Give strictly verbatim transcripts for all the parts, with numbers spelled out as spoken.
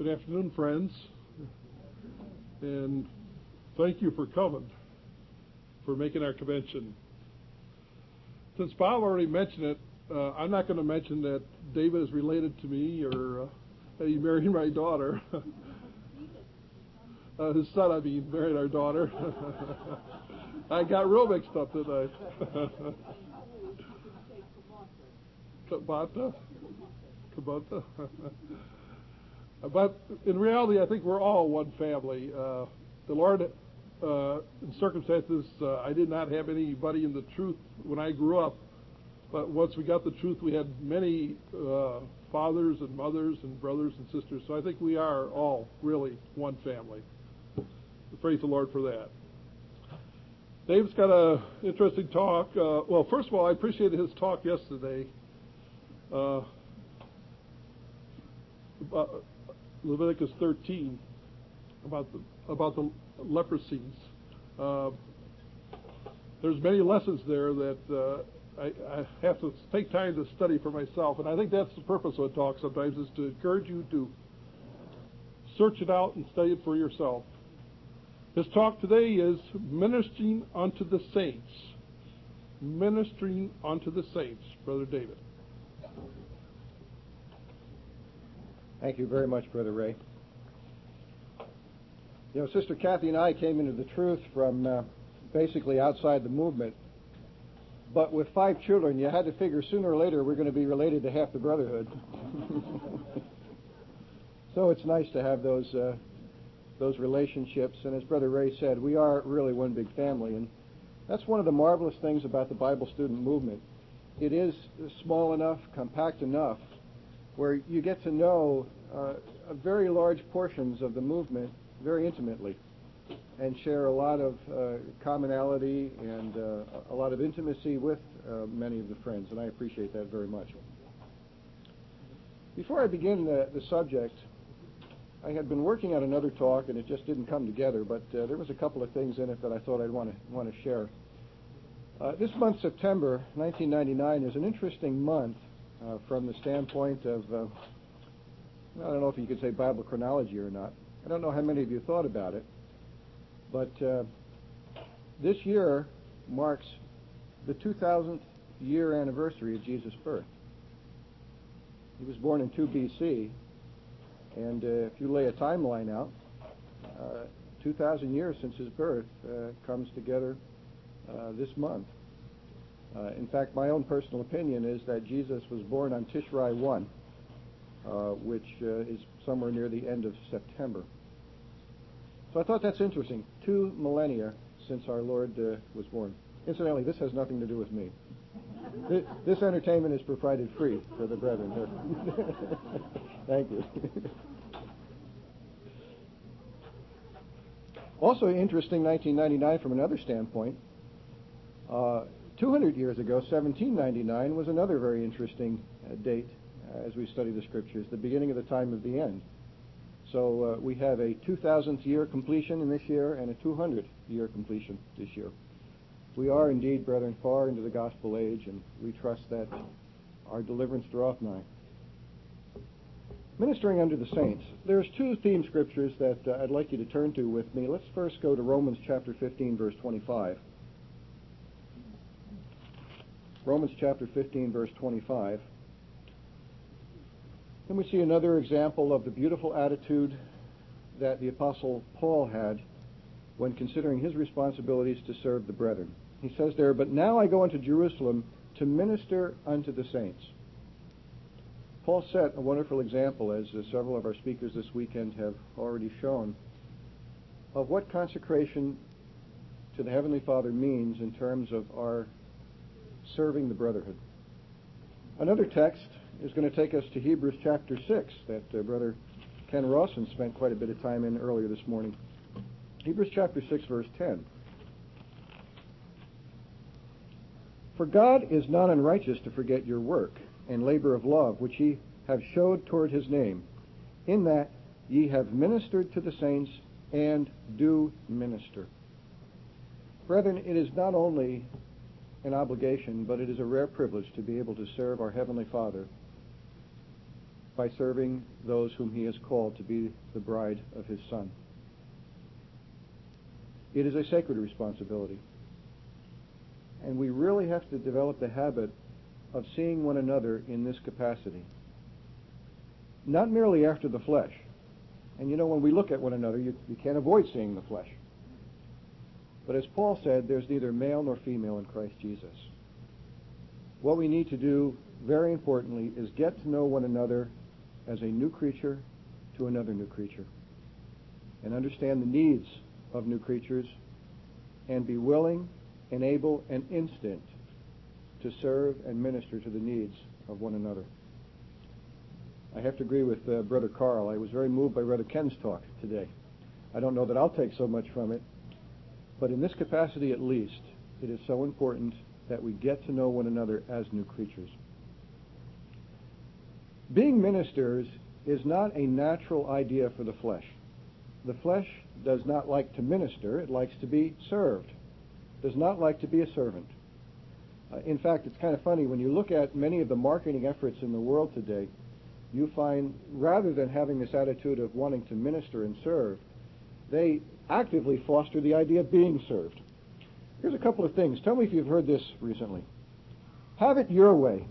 Good afternoon, friends, and thank you for coming, for making our convention. Since Bob already mentioned it, uh, I'm not going to mention that David is related to me or uh, that he married my daughter. uh, his son, I mean, married our daughter. I got real mixed up, didn't I? Kabata? Kabata? But in reality, I think we're all one family. Uh, the Lord, uh, in circumstances, uh, I did not have anybody in the truth when I grew up. But once we got the truth, we had many uh, fathers and mothers and brothers and sisters. So I think we are all really one family. Praise the Lord for that. Dave's got an interesting talk. Uh, well, first of all, I appreciated his talk yesterday. Uh, about Leviticus thirteen, about the about the leprosies. Uh, there's many lessons there that uh, I, I have to take time to study for myself, and I think that's the purpose of a talk sometimes, is to encourage you to search it out and study it for yourself. His talk today is Ministering unto the Saints. Ministering unto the Saints, Brother David. Thank you very much, Brother Ray. You know, Sister Kathy and I came into the truth from uh, basically outside the movement. But with five children, you had to figure sooner or later we're going to be related to half the brotherhood. So it's nice to have those uh, those relationships. And as Brother Ray said, we are really one big family. And that's one of the marvelous things about the Bible student movement. It is small enough, compact enough, where you get to know uh, very large portions of the movement very intimately and share a lot of uh, commonality and uh, a lot of intimacy with uh, many of the friends, and I appreciate that very much. Before I begin the, the subject, I had been working on another talk and it just didn't come together, but uh, there was a couple of things in it that I thought I'd want to want to share. Uh, this month, September nineteen ninety-nine, is an interesting month Uh, from the standpoint of, uh, I don't know if you could say Bible chronology or not. I don't know how many of you thought about it, but uh, this year marks the two thousandth year anniversary of Jesus' birth. He was born in two B C, and uh, if you lay a timeline out, uh, two thousand years since his birth uh, comes together uh, this month. Uh, in fact, my own personal opinion is that Jesus was born on Tishrei one, uh, which uh, is somewhere near the end of September. So I thought that's interesting. Two millennia since our Lord uh, was born. Incidentally, this has nothing to do with me. This, this entertainment is provided free for the brethren here. Thank you. Also interesting, nineteen ninety-nine from another standpoint. Uh, two hundred years ago, seventeen ninety-nine, was another very interesting uh, date uh, as we study the Scriptures, the beginning of the time of the end. So uh, we have a two thousandth year completion in this year and a two hundredth year completion this year. We are indeed, brethren, far into the gospel age, and we trust that our deliverance draweth nigh. Ministering unto the saints. There's two theme scriptures that uh, I'd like you to turn to with me. Let's first go to Romans chapter fifteen, verse twenty-five. Romans chapter fifteen, verse twenty-five. And we see another example of the beautiful attitude that the Apostle Paul had when considering his responsibilities to serve the brethren. He says there, "But now I go unto Jerusalem to minister unto the saints." Paul set a wonderful example, as uh, several of our speakers this weekend have already shown, of what consecration to the Heavenly Father means in terms of our serving the brotherhood. Another text is going to take us to Hebrews chapter six that uh, Brother Ken Rawson spent quite a bit of time in earlier this morning. Hebrews chapter six, verse ten. "For God is not unrighteous to forget your work and labor of love, which ye have showed toward his name, in that ye have ministered to the saints and do minister." Brethren, it is not only an obligation, but it is a rare privilege to be able to serve our Heavenly Father by serving those whom he has called to be the bride of his Son. It is a sacred responsibility. And we really have to develop the habit of seeing one another in this capacity. Not merely after the flesh. And you know, when we look at one another, you, you can't avoid seeing the flesh. But as Paul said, there's neither male nor female in Christ Jesus. What we need to do, very importantly, is get to know one another as a new creature to another new creature, and understand the needs of new creatures, and be willing and able and instant to serve and minister to the needs of one another. I have to agree with uh, Brother Carl. I was very moved by Brother Ken's talk today. I don't know that I'll take so much from it, but in this capacity at least, it is so important that we get to know one another as new creatures. Being ministers is not a natural idea for the flesh. The flesh does not like to minister. It likes to be served. Does not like to be a servant. Uh, in fact, it's kind of funny. When you look at many of the marketing efforts in the world today, you find rather than having this attitude of wanting to minister and serve, they actively foster the idea of being served. Here's a couple of things. Tell me if you've heard this recently. Have it your way.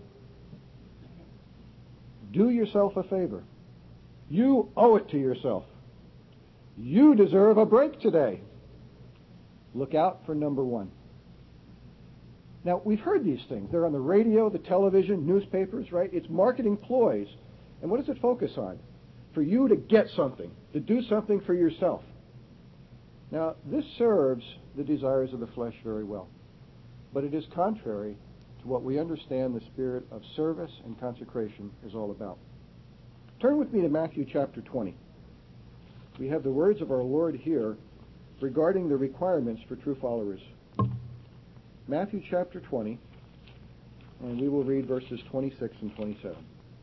Do yourself a favor. You owe it to yourself. You deserve a break today. Look out for number one. Now, we've heard these things. They're on the radio, the television, newspapers, right? It's marketing ploys. And what does it focus on? For you to get something, to do something for yourself. Now, this serves the desires of the flesh very well. But it is contrary to what we understand the spirit of service and consecration is all about. Turn with me to Matthew chapter twenty. We have the words of our Lord here regarding the requirements for true followers. Matthew chapter twenty, and we will read verses twenty-six and twenty-seven.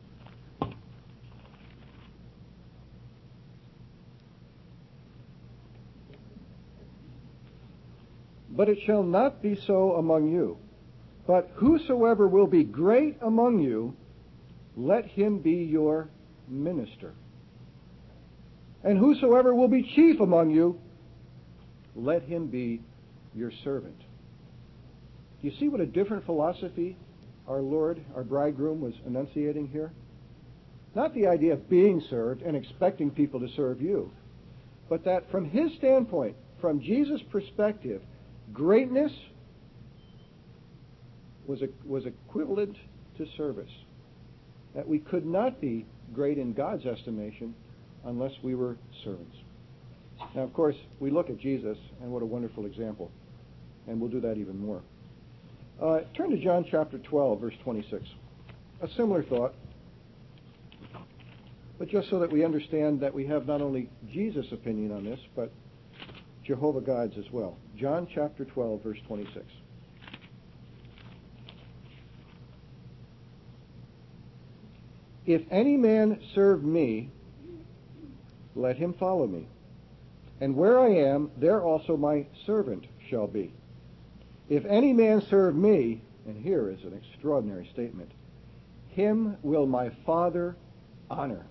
But it shall not be so among you. But whosoever will be great among you, let him be your minister. And whosoever will be chief among you, let him be your servant. Do you see what a different philosophy our Lord, our bridegroom, was enunciating here? Not the idea of being served and expecting people to serve you, but that from his standpoint, from Jesus' perspective, greatness was, a, was equivalent to service. That we could not be great in God's estimation unless we were servants. Now, of course, we look at Jesus, and what a wonderful example. And we'll do that even more. Uh, turn to John chapter twelve, verse twenty-six. A similar thought, but just so that we understand that we have not only Jesus' opinion on this, but Jehovah God's as well. John chapter twelve, verse twenty-six. If any man serve me, let him follow me. And where I am, there also my servant shall be. If any man serve me, and here is an extraordinary statement, him will my Father honor.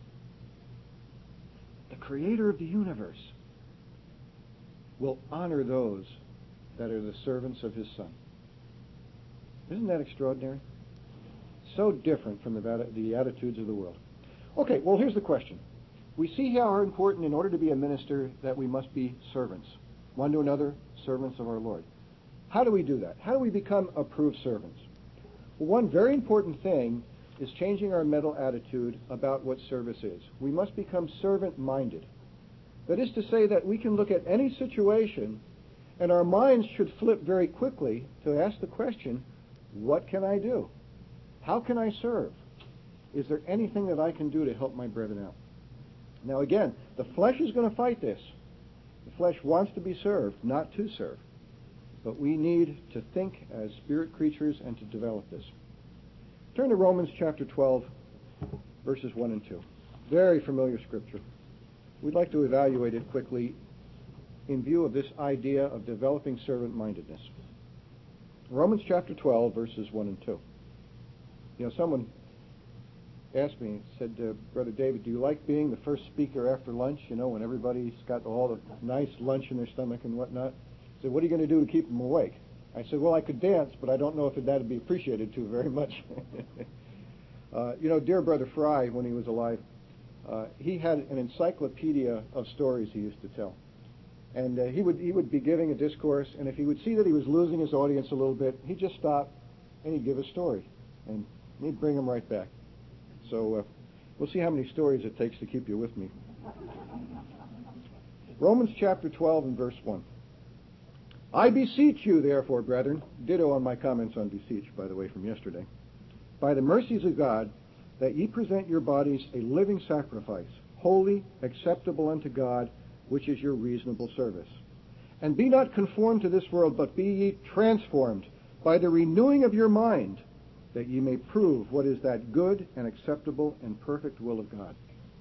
The Creator of the universe will honor those that are the servants of his Son. Isn't that extraordinary? So different from the, the attitudes of the world. Okay, well, here's the question. We see how important, in order to be a minister, that we must be servants. One to another, servants of our Lord. How do we do that? How do we become approved servants? Well, one very important thing is changing our mental attitude about what service is. We must become servant-minded. That is to say that we can look at any situation, and our minds should flip very quickly to ask the question, what can I do? How can I serve? Is there anything that I can do to help my brethren out? Now again, the flesh is going to fight this. The flesh wants to be served, not to serve. But we need to think as spirit creatures and to develop this. Turn to Romans chapter twelve, verses one and two. Very familiar scripture. We'd like to evaluate it quickly in view of this idea of developing servant-mindedness. Romans chapter twelve, verses one and two. You know, someone asked me, said, uh, Brother David, do you like being the first speaker after lunch, you know, when everybody's got all the nice lunch in their stomach and whatnot? He said, what are you going to do to keep them awake? I said, well, I could dance, but I don't know if that would be appreciated too very much. uh, you know, dear Brother Fry, when he was alive, uh, he had an encyclopedia of stories he used to tell. And uh, he would he would be giving a discourse, and if he would see that he was losing his audience a little bit, he'd just stop and he'd give a story, and he'd bring them right back. So uh, we'll see how many stories it takes to keep you with me. Romans chapter twelve and verse one. I beseech you, therefore, brethren, ditto on my comments on beseech, by the way, from yesterday, by the mercies of God, that ye present your bodies a living sacrifice, holy, acceptable unto God, which is your reasonable service. And be not conformed to this world, but be ye transformed by the renewing of your mind, that ye may prove what is that good and acceptable and perfect will of God.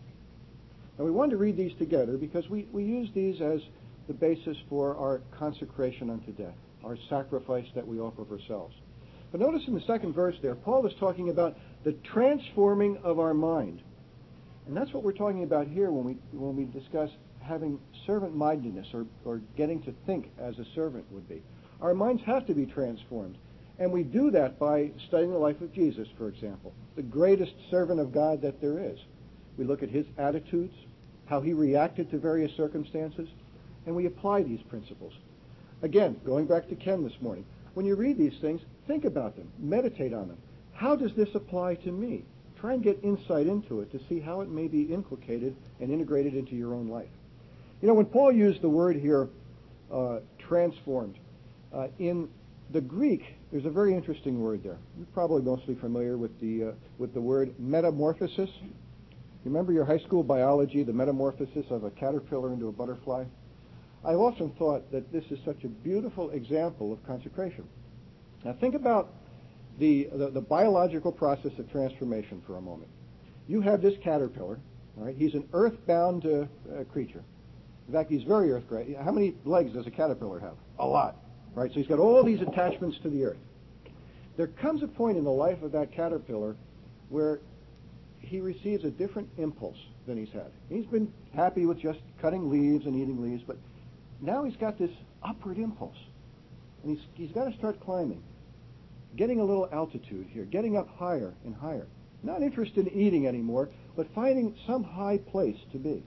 Now we want to read these together because we, we use these as the basis for our consecration unto death, our sacrifice that we offer of ourselves. But notice in the second verse there, Paul is talking about the transforming of our mind. And that's what we're talking about here when we when we discuss having servant-mindedness or, or getting to think as a servant would be. Our minds have to be transformed. And we do that by studying the life of Jesus, for example, the greatest servant of God that there is. We look at his attitudes, how he reacted to various circumstances, and we apply these principles. Again, going back to Ken this morning, when you read these things, think about them, meditate on them. How does this apply to me? Try and get insight into it to see how it may be inculcated and integrated into your own life. You know, when Paul used the word here, uh, transformed, uh, in the Greek, there's a very interesting word there. You're probably mostly familiar with the uh, with the word metamorphosis. You remember your high school biology, the metamorphosis of a caterpillar into a butterfly? I've often thought that this is such a beautiful example of consecration. Now think about the, the, the biological process of transformation for a moment. You have this caterpillar, all right? He's an earthbound uh, uh, creature. In fact, he's very earthbound. How many legs does a caterpillar have? A lot, right? So he's got all these attachments to the earth. There comes a point in the life of that caterpillar where he receives a different impulse than he's had. He's been happy with just cutting leaves and eating leaves, but now he's got this upward impulse. And he's, he's got to start climbing, getting a little altitude here, getting up higher and higher. Not interested in eating anymore, but finding some high place to be.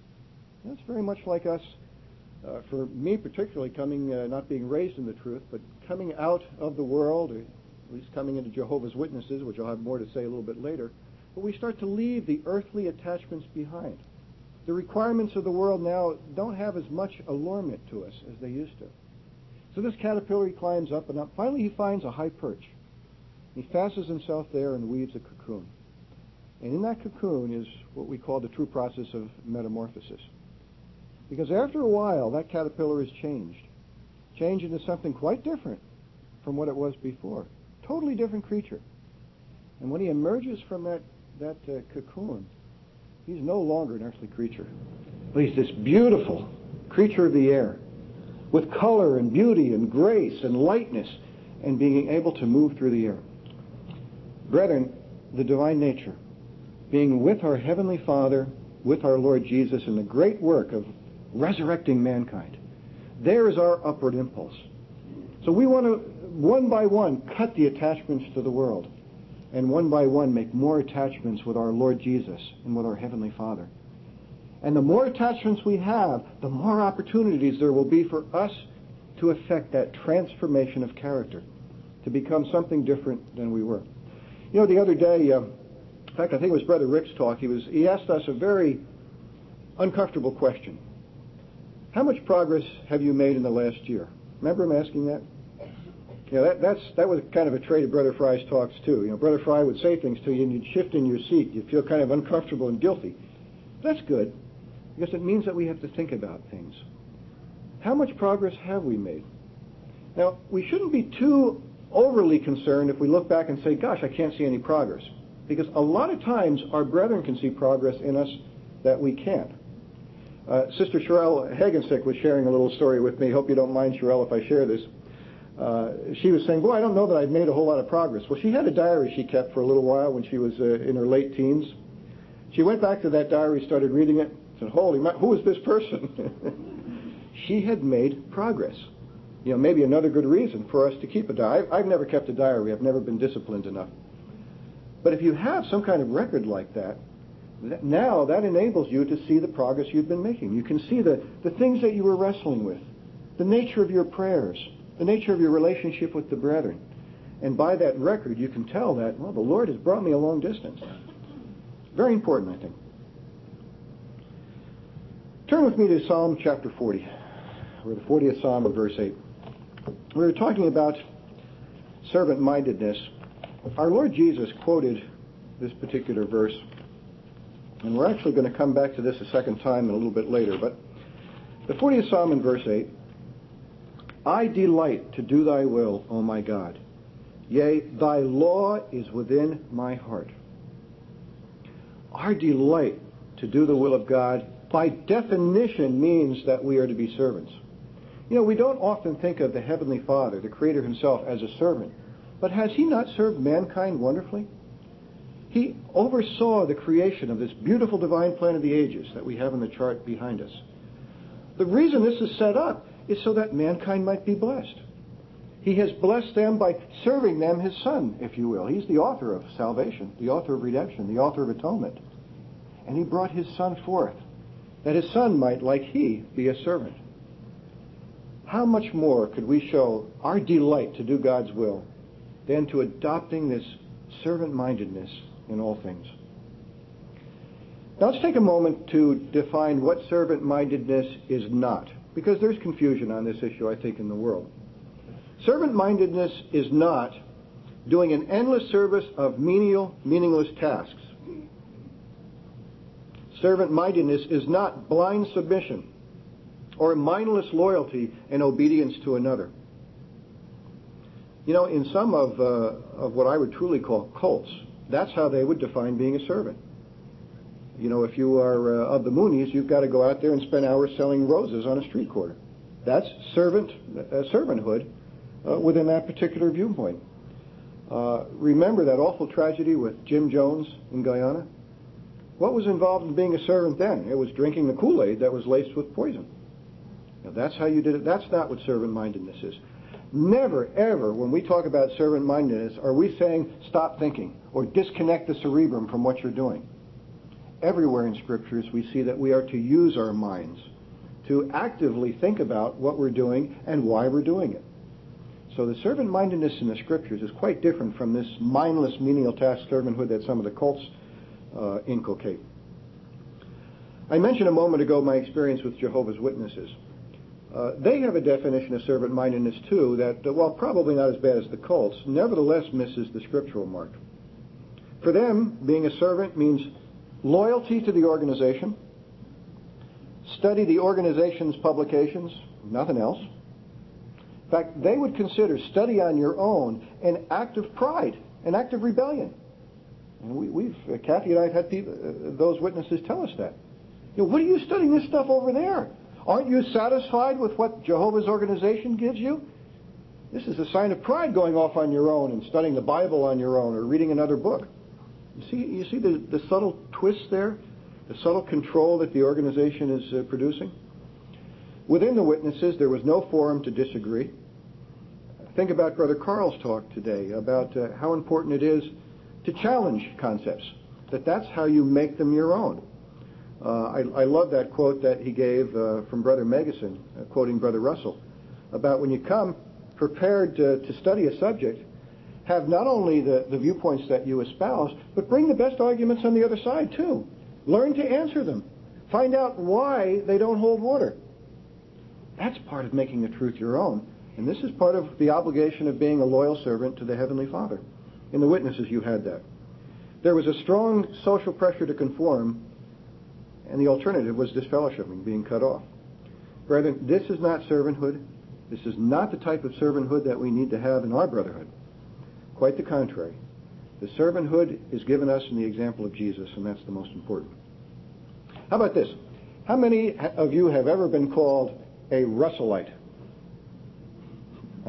That's very much like us, uh, for me particularly, coming, uh, not being raised in the truth, but coming out of the world, or at least coming into Jehovah's Witnesses, which I'll have more to say a little bit later. But we start to leave the earthly attachments behind. The requirements of the world now don't have as much allurement to us as they used to. So this caterpillar, he climbs up and up. Finally, he finds a high perch. He fastens himself there and weaves a cocoon. And in that cocoon is what we call the true process of metamorphosis. Because after a while, that caterpillar is changed. Changed into something quite different from what it was before. Totally different creature. And when he emerges from that, that uh, cocoon, he's no longer an earthly creature. But he's this beautiful creature of the air, with color and beauty and grace and lightness, and being able to move through the air. Brethren, the divine nature, being with our Heavenly Father, with our Lord Jesus in the great work of resurrecting mankind, there is our upward impulse. So we want to, one by one, cut the attachments to the world, and one by one make more attachments with our Lord Jesus and with our Heavenly Father. And the more attachments we have, the more opportunities there will be for us to effect that transformation of character, to become something different than we were. You know, the other day, uh, in fact, I think it was Brother Rick's talk, he was he asked us a very uncomfortable question. How much progress have you made in the last year? Remember him asking that? Yeah, that, that's, that was kind of a trait of Brother Fry's talks, too. You know, Brother Fry would say things to you, and you'd shift in your seat. You'd feel kind of uncomfortable and guilty. That's good, because it means that we have to think about things. How much progress have we made? Now, we shouldn't be too overly concerned if we look back and say, gosh, I can't see any progress. Because a lot of times our brethren can see progress in us that we can't. Uh, Sister Sherelle Hagensick was sharing a little story with me. Hope you don't mind, Sherelle, if I share this. uh, she was saying, boy, I don't know that I've made a whole lot of progress. Well, she had a diary she kept for a little while when she was uh, in her late teens. She went back to that diary, started reading it, said, holy, ma- who is this person? She had made progress. You know, maybe another good reason for us to keep a diary. I've never kept a diary. I've never been disciplined enough. But if you have some kind of record like that, that, now that enables you to see the progress you've been making. You can see the, the things that you were wrestling with, the nature of your prayers, the nature of your relationship with the brethren. And by that record, you can tell that, well, the Lord has brought me a long distance. Very important, I think. Turn with me to Psalm chapter forty, or the fortieth Psalm of verse eight. We were talking about servant-mindedness. Our Lord Jesus quoted this particular verse, and we're actually going to come back to this a second time and a little bit later, but the fortieth Psalm in verse eight, I delight to do thy will, O my God. Yea, thy law is within my heart. Our delight to do the will of God, by definition, means that we are to be servants. You know, we don't often think of the Heavenly Father, the Creator himself, as a servant. But has he not served mankind wonderfully? He oversaw the creation of this beautiful divine plan of the ages that we have in the chart behind us. The reason this is set up is so that mankind might be blessed. He has blessed them by serving them his Son, if you will. He's the author of salvation, the author of redemption, the author of atonement. And he brought his Son forth, that his Son might, like he, be a servant. How much more could we show our delight to do God's will than to adopting this servant-mindedness in all things? Now let's take a moment to define what servant-mindedness is not, because there's confusion on this issue, I think, in the world. Servant-mindedness is not doing an endless service of menial, meaningless tasks. Servant-mindedness is not blind submission or mindless loyalty and obedience to another. You know, in some of, uh, of what I would truly call cults, that's how they would define being a servant. You know, if you are uh, of the Moonies, you've got to go out there and spend hours selling roses on a street corner. That's servant uh, servanthood uh, within that particular viewpoint. Uh, remember that awful tragedy with Jim Jones in Guyana? What was involved in being a servant then? It was drinking the Kool-Aid that was laced with poison. Now, that's how you did it. That's not what servant-mindedness is. Never, ever, when we talk about servant-mindedness, are we saying stop thinking or disconnect the cerebrum from what you're doing. Everywhere in Scriptures we see that we are to use our minds to actively think about what we're doing and why we're doing it. So the servant-mindedness in the Scriptures is quite different from this mindless, menial task servanthood that some of the cults uh, inculcate. I mentioned a moment ago my experience with Jehovah's Witnesses. Uh, they have a definition of servant-mindedness, too, that, uh, while probably not as bad as the cults, nevertheless misses the scriptural mark. For them, being a servant means loyalty to the organization, study the organization's publications, nothing else. In fact, they would consider study on your own an act of pride, an act of rebellion. And we, we've, uh, Kathy and I have had people, uh, those witnesses tell us that. You know, what are you studying this stuff over there? Aren't you satisfied with what Jehovah's organization gives you? This is a sign of pride, going off on your own and studying the Bible on your own or reading another book. You see, you see the, the subtle twist there? The subtle control that the organization is uh, producing? Within the witnesses, there was no forum to disagree. Think about Brother Carl's talk today about uh, how important it is to challenge concepts, that that's how you make them your own. Uh, I, I love that quote that he gave uh, from Brother Megason, uh, quoting Brother Russell, about when you come prepared to, to study a subject, have not only the, the viewpoints that you espouse, but bring the best arguments on the other side, too. Learn to answer them. Find out why they don't hold water. That's part of making the truth your own. And this is part of the obligation of being a loyal servant to the Heavenly Father. In the witnesses, you had that. There was a strong social pressure to conform, and the alternative was disfellowshipping, being cut off. Brethren, this is not servanthood. This is not the type of servanthood that we need to have in our brotherhood. Quite the contrary. The servanthood is given us in the example of Jesus, and that's the most important. How about this? How many of you have ever been called a Russellite?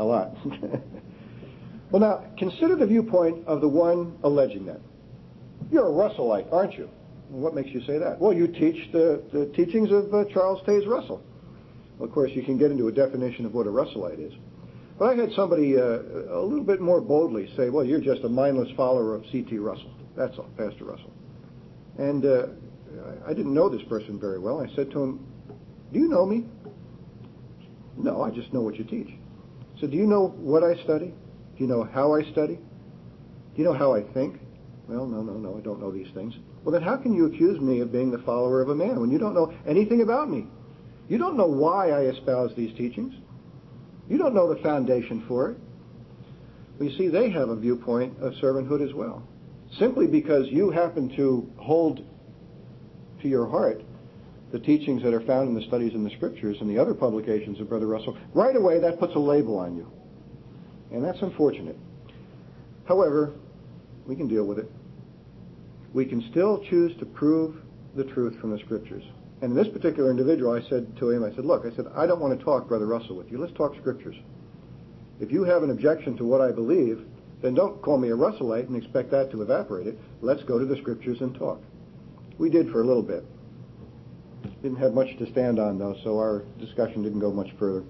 a lot. Well, now, consider the viewpoint of the one alleging that. You're a Russellite, aren't you? What makes you say that? Well, you teach the, the teachings of uh, Charles Taze Russell. Well, of course, you can get into a definition of what a Russellite is. But I had somebody uh, a little bit more boldly say, well, you're just a mindless follower of C T Russell. That's all, Pastor Russell. And uh, I didn't know this person very well. I said to him, do you know me? No, I just know what you teach. I said, do you know what I study? Do you know how I study? Do you know how I think? Well, no, no, no, I don't know these things. Well, then how can you accuse me of being the follower of a man when you don't know anything about me? You don't know why I espouse these teachings. You don't know the foundation for it. Well, you see, they have a viewpoint of servanthood as well. Simply because you happen to hold to your heart the teachings that are found in the studies in the Scriptures and the other publications of Brother Russell, right away that puts a label on you. And that's unfortunate. However, we can deal with it. We can still choose to prove the truth from the Scriptures. And in this particular individual, I said to him, I said, look, I said, I don't want to talk Brother Russell with you. Let's talk Scriptures. If you have an objection to what I believe, then don't call me a Russellite and expect that to evaporate it. Let's go to the Scriptures and talk. We did for a little bit. Didn't have much to stand on, though, so our discussion didn't go much further.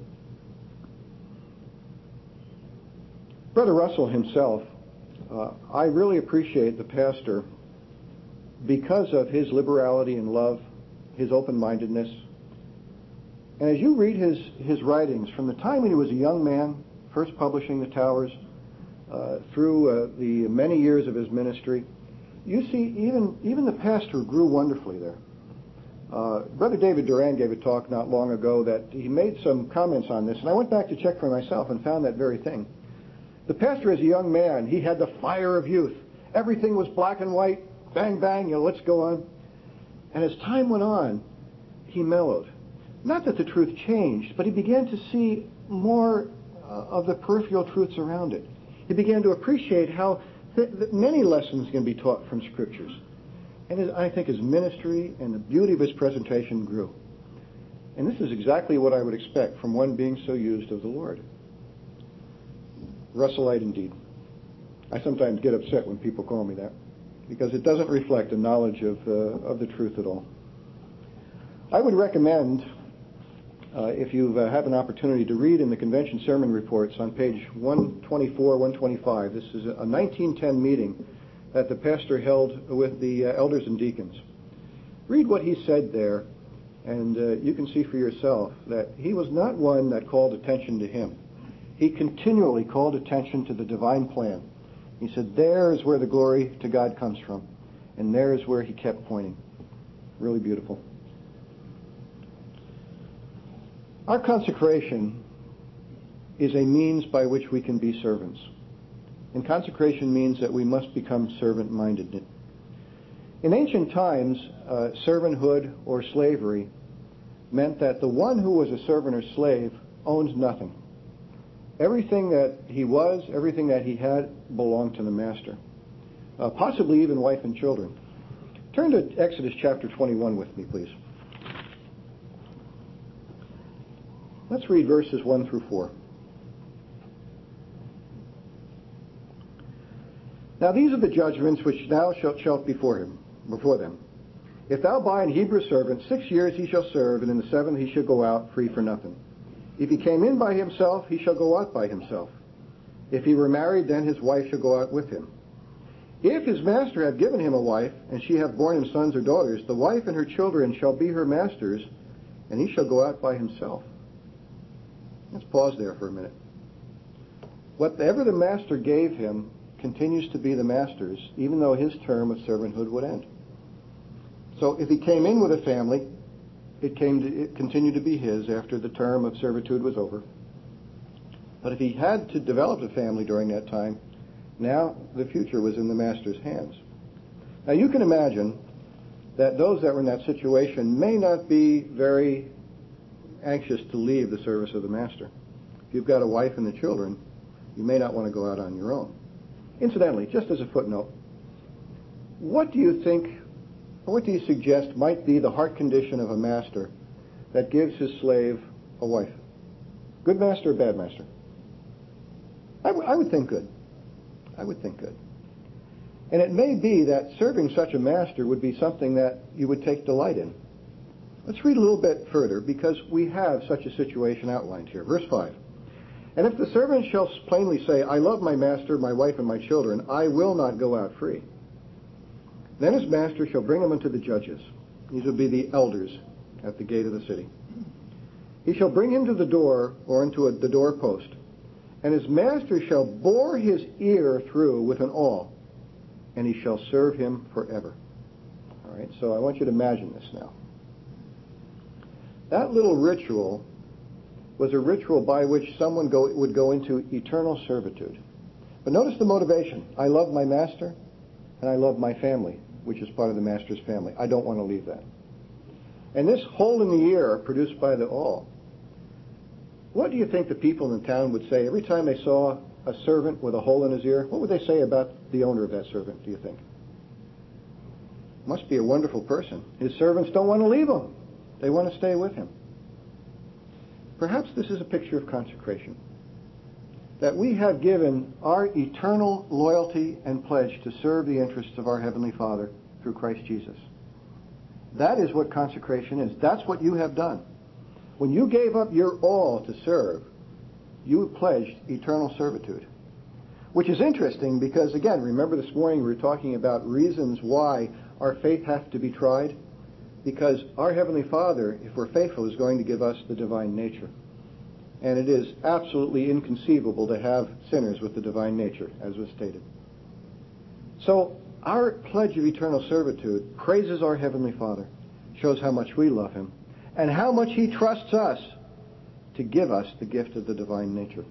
Brother Russell himself, uh, I really appreciate the pastor because of his liberality and love, his open-mindedness. And as you read his, his writings, from the time when he was a young man, first publishing the Towers, uh, through uh, the many years of his ministry, you see even, even the pastor grew wonderfully there. Uh, Brother David Duran gave a talk not long ago that he made some comments on this, and I went back to check for myself and found that very thing. The pastor, as a young man, he had the fire of youth. Everything was black and white, bang, bang, you know, let's go on. And as time went on, he mellowed. Not that the truth changed, but he began to see more uh, of the peripheral truths around it. He began to appreciate how th- th- many lessons can be taught from Scriptures. And his, I think his ministry and the beauty of his presentation grew. And this is exactly what I would expect from one being so used of the Lord. Russellite indeed. I sometimes get upset when people call me that, because it doesn't reflect a knowledge of, uh, of the truth at all. I would recommend, uh, if you uh, have an opportunity, to read in the convention sermon reports on page one twenty-four, one twenty-five. This is a nineteen ten meeting that the pastor held with the uh, elders and deacons. Read what he said there, and uh, you can see for yourself that he was not one that called attention to him. He continually called attention to the divine plan. He said, there is where the glory to God comes from. And there is where he kept pointing. Really beautiful. Our consecration is a means by which we can be servants. And consecration means that we must become servant-minded. In ancient times, uh, servanthood or slavery meant that the one who was a servant or slave owned nothing. Everything that he was, everything that he had, belonged to the master, uh, possibly even wife and children. Turn to Exodus chapter twenty-one with me, please. Let's read verses one through four. Now these are the judgments which thou shalt shalt before him, before them. If thou buy an Hebrew servant, six years he shall serve, and in the seventh he shall go out free for nothing. If he came in by himself, he shall go out by himself. If he were married, then his wife shall go out with him. If his master have given him a wife, and she have borne him sons or daughters, the wife and her children shall be her master's, and he shall go out by himself. Let's pause there for a minute. Whatever the master gave him continues to be the master's, even though his term of servanthood would end. So if he came in with a family, it came to, it continued to be his after the term of servitude was over. But if he had to develop a family during that time, now the future was in the master's hands. Now you can imagine that those that were in that situation may not be very anxious to leave the service of the master. If you've got a wife and the children, you may not want to go out on your own. Incidentally, just as a footnote, what do you think, or what do you suggest might be the heart condition of a master that gives his slave a wife? Good master or bad master? I, w- I would think good. I would think good. And it may be that serving such a master would be something that you would take delight in. Let's read a little bit further, because we have such a situation outlined here. Verse five. And if the servant shall plainly say, I love my master, my wife, and my children, I will not go out free. Then his master shall bring him unto the judges. These will be the elders at the gate of the city. He shall bring him to the door, or into a, the doorpost, and his master shall bore his ear through with an awl, and he shall serve him forever. All right, so I want you to imagine this now. That little ritual was a ritual by which someone go, would go into eternal servitude. But notice the motivation. I love my master, and I love my family, which is part of the master's family. I don't want to leave that. And this hole in the ear produced by the awl, what do you think the people in the town would say every time they saw a servant with a hole in his ear? What would they say about the owner of that servant, do you think? Must be a wonderful person. His servants don't want to leave him. They want to stay with him. Perhaps this is a picture of consecration. That we have given our eternal loyalty and pledge to serve the interests of our Heavenly Father through Christ Jesus. That is what consecration is. That's what you have done. When you gave up your all to serve, you pledged eternal servitude. Which is interesting because, again, remember this morning we were talking about reasons why our faith has to be tried? Because our Heavenly Father, if we're faithful, is going to give us the divine nature. And it is absolutely inconceivable to have sinners with the divine nature, as was stated. So, our pledge of eternal servitude praises our Heavenly Father, shows how much we love Him, and how much He trusts us to give us the gift of the divine nature.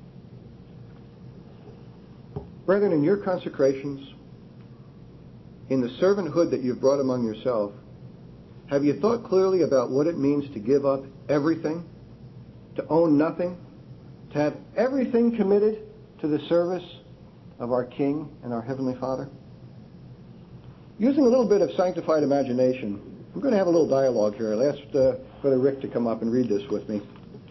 Brethren, in your consecrations, in the servanthood that you've brought among yourself, have you thought clearly about what it means to give up everything, to own nothing, to have everything committed to the service of our King and our Heavenly Father? Using a little bit of sanctified imagination, I'm going to have a little dialogue here. I'll ask uh, Brother Rick to come up and read this with me.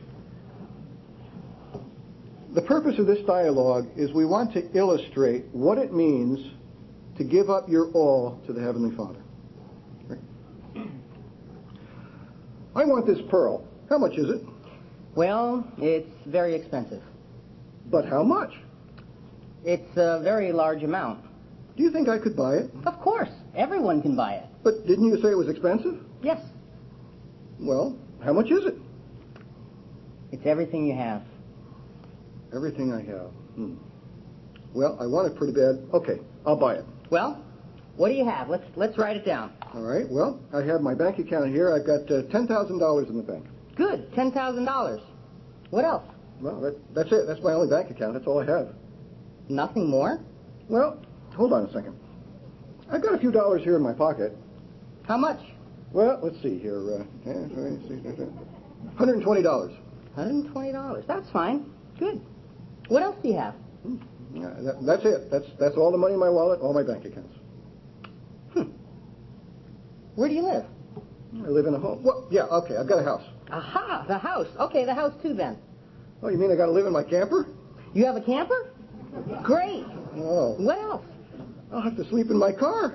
The purpose of this dialogue is we want to illustrate what it means to give up your all to the Heavenly Father. I want this pearl. How much is it? Well, it's very expensive. But how much? It's a very large amount. Do you think I could buy it? Of course. Everyone can buy it. But didn't you say it was expensive? Yes. Well, how much is it? It's everything you have. Everything I have. Hmm. Well, I want it pretty bad. Okay, I'll buy it. Well, what do you have? Let's let's write it down. All right. Well, I have my bank account here. I've got uh, ten thousand dollars in the bank. Good. ten thousand dollars. What else? Well, that, that's it. That's my only bank account. That's all I have. Nothing more? Well, hold on a second. I've got a few dollars here in my pocket. How much? Well, let's see here. Uh, one hundred twenty dollars. one hundred twenty dollars. That's fine. Good. What else do you have? Hmm. Yeah, that, that's it. That's that's all the money in my wallet, all my bank accounts. Hmm. Where do you live? I live in a home. Well, yeah, okay, I've got a house. Aha, the house. Okay, the house too then. Oh, you mean I got to live in my camper? You have a camper? Great. Oh. What else? I'll have to sleep in my car.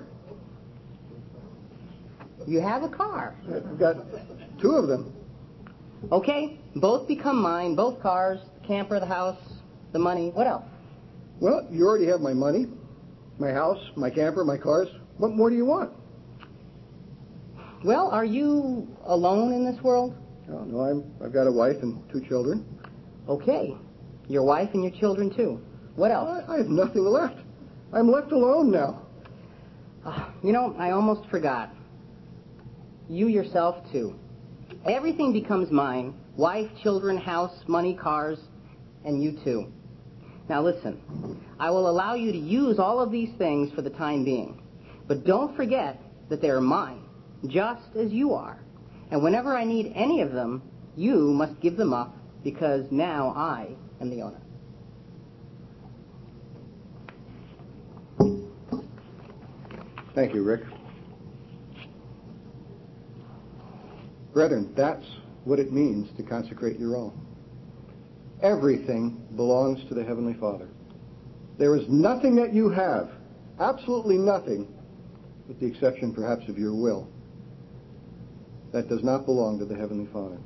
You have a car. I've got two of them. Okay, both become mine, both cars, the camper, the house, the money. What else? Well, you already have my money, my house, my camper, my cars. What more do you want? Well, are you alone in this world? Oh, no, I'm, I've got a wife and two children. Okay, your wife and your children too. What else? I, I have nothing left. I'm left alone now. Oh, you know, I almost forgot. You yourself too. Everything becomes mine. Wife, children, house, money, cars, and you too. Now listen, I will allow you to use all of these things for the time being. But don't forget that they are mine, just as you are. And whenever I need any of them, you must give them up, because now I am the owner. Thank you, Rick. Brethren, that's what it means to consecrate your own. Everything belongs to the Heavenly Father. There is nothing that you have, absolutely nothing, with the exception perhaps of your will, that does not belong to the Heavenly Father.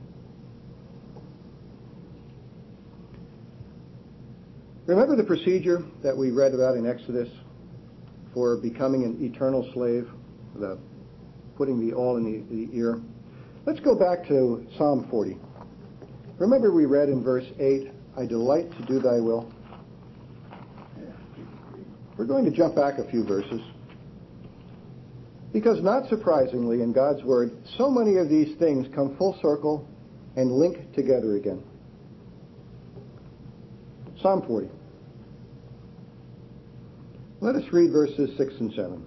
Remember the procedure that we read about in Exodus for becoming an eternal slave, the putting the awl in the, the ear? Let's go back to Psalm forty. Remember we read in verse eight, I delight to do thy will. We're going to jump back a few verses, because not surprisingly in God's Word, so many of these things come full circle and link together again. Psalm forty. Let us read verses six and seven.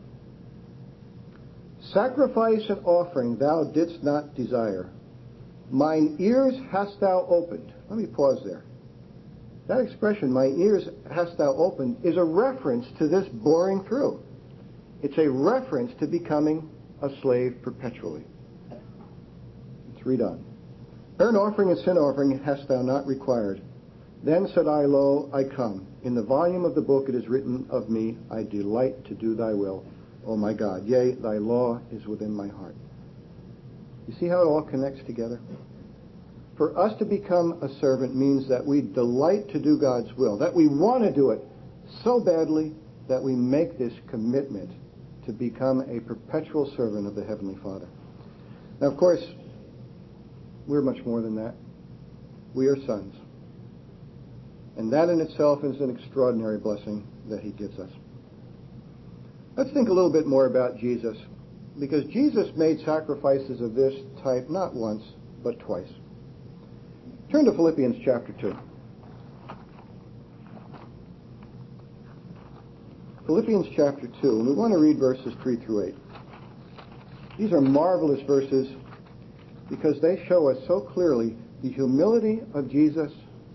Sacrifice and offering thou didst not desire. Mine ears hast thou opened. Let me pause there. That expression, my ears hast thou opened, is a reference to this boring through. It's a reference to becoming a slave perpetually. Let's read on. Burnt offering and sin offering hast thou not required. Then said I, lo, I come. In the volume of the book it is written of me, I delight to do thy will, O my God. Yea, thy law is within my heart. You see how it all connects together? For us to become a servant means that we delight to do God's will, that we want to do it so badly that we make this commitment to become a perpetual servant of the Heavenly Father. Now, of course, we're much more than that. We are sons. And that in itself is an extraordinary blessing that he gives us. Let's think a little bit more about Jesus, because Jesus made sacrifices of this type not once, but twice. Turn to Philippians chapter two. Philippians chapter two, and we want to read verses three through eight. These are marvelous verses because they show us so clearly the humility of Jesus,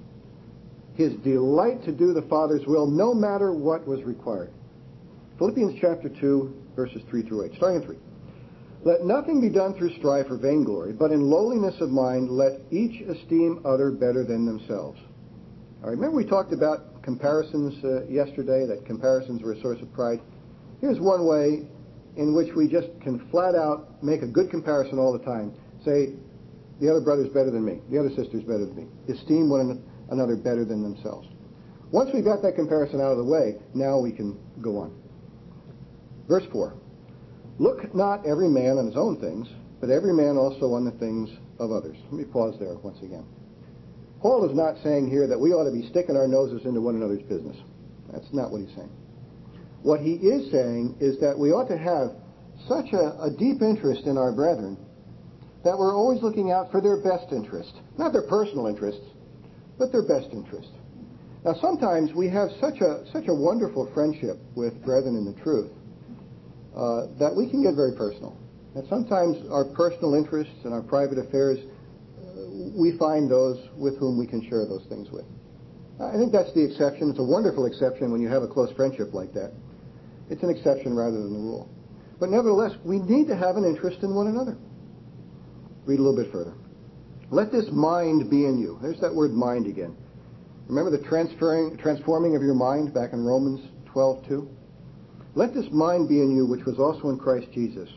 his delight to do the Father's will no matter what was required. Philippians chapter two, verses three through eight, starting at three. Let nothing be done through strife or vainglory, but in lowliness of mind let each esteem other better than themselves. Now, remember we talked about comparisons uh, yesterday, that comparisons were a source of pride. Here's one way in which we just can flat out make a good comparison all the time. Say, the other brother's better than me, the other sister's better than me. Esteem one another better than themselves. Once we got that comparison out of the way, now we can go on. Verse four. Look not every man on his own things, but every man also on the things of others. Let me pause there once again. Paul is not saying here that we ought to be sticking our noses into one another's business. That's not what he's saying. What he is saying is that we ought to have such a, a deep interest in our brethren that we're always looking out for their best interest. Not their personal interests, but their best interest. Now sometimes we have such a such a wonderful friendship with brethren in the truth uh, that we can get very personal. And sometimes our personal interests and our private affairs, uh, we find those with whom we can share those things with. I think that's the exception. It's a wonderful exception when you have a close friendship like that. It's an exception rather than the rule. But nevertheless, we need to have an interest in one another. Read a little bit further. Let this mind be in you. There's that word mind again. Remember the transferring, transforming of your mind back in Romans twelve two? Let this mind be in you, which was also in Christ Jesus,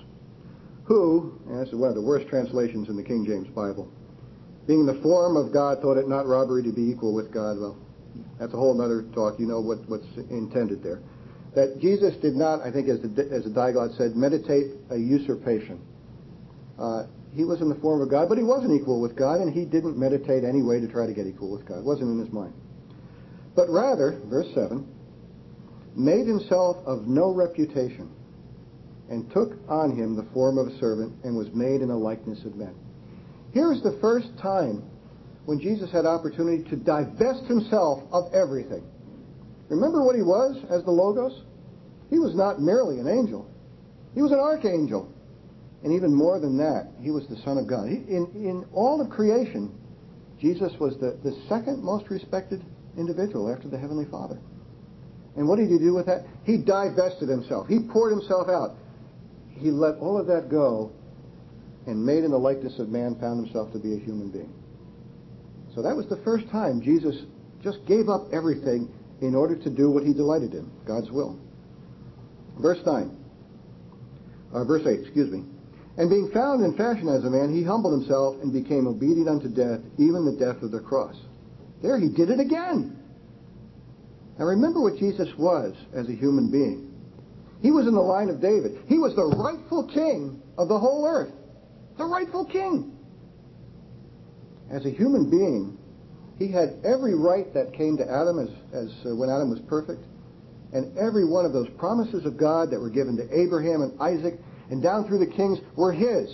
who, and this is one of the worst translations in the King James Bible, being in the form of God, thought it not robbery to be equal with God. Well, that's a whole other talk. You know what, what's intended there. That Jesus did not, I think as the, as the Diaglott said, meditate a usurpation. Uh, he was in the form of God, but he wasn't equal with God, and he didn't meditate any way to try to get equal with God. It wasn't in his mind. But rather, verse seven, made himself of no reputation, and took on him the form of a servant, and was made in the likeness of men. Here's the first time when Jesus had opportunity to divest himself of everything. Remember what he was as the Logos? He was not merely an angel. He was an archangel. And even more than that, he was the Son of God. He, in, in all of creation, Jesus was the, the second most respected individual after the Heavenly Father. And what did he do with that? He divested himself. He poured himself out. He let all of that go and made in the likeness of man, found himself to be a human being. So that was the first time Jesus just gave up everything in order to do what he delighted in, God's will. Verse nine. Uh, verse eight, excuse me. And being found in fashion as a man, he humbled himself and became obedient unto death, even the death of the cross. There he did it again. Now remember what Jesus was as a human being. He was in the line of David. He was the rightful king of the whole earth. The rightful king. As a human being, he had every right that came to Adam as, as uh, when Adam was perfect. And every one of those promises of God that were given to Abraham and Isaac and down through the kings were his.